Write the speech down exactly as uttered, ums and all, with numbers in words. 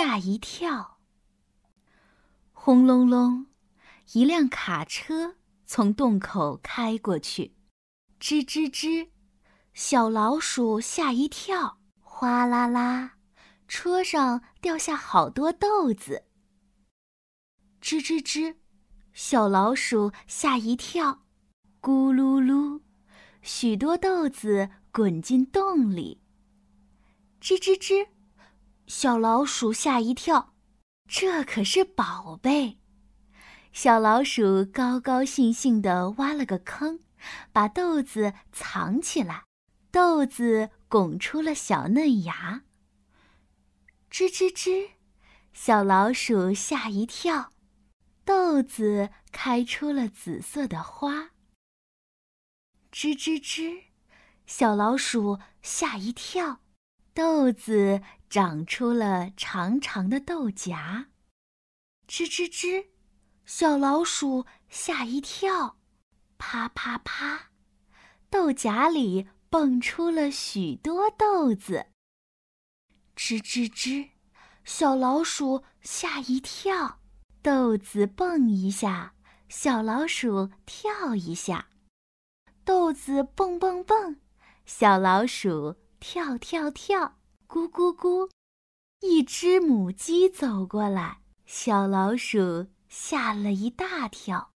吓一跳。轰隆隆，一辆卡车从洞口开过去，吱吱吱，小老鼠吓一跳，哗啦啦，车上掉下好多豆子。吱吱吱，小老鼠吓一跳，咕噜噜，许多豆子滚进洞里。吱吱吱，小老鼠吓一跳，这可是宝贝。小老鼠高高兴兴地挖了个坑，把豆子藏起来，豆子拱出了小嫩芽。吱吱吱，小老鼠吓一跳，豆子开出了紫色的花。吱吱吱，小老鼠吓一跳，豆子长出了长长的豆荚。吱吱吱，小老鼠吓一跳，啪啪啪，豆荚里蹦出了许多豆子。吱吱吱，小老鼠吓一跳，豆子蹦一下，小老鼠跳一下。豆子蹦蹦蹦，小老鼠跳跳跳，咕咕咕。一只母鸡走过来，小老鼠吓了一大跳。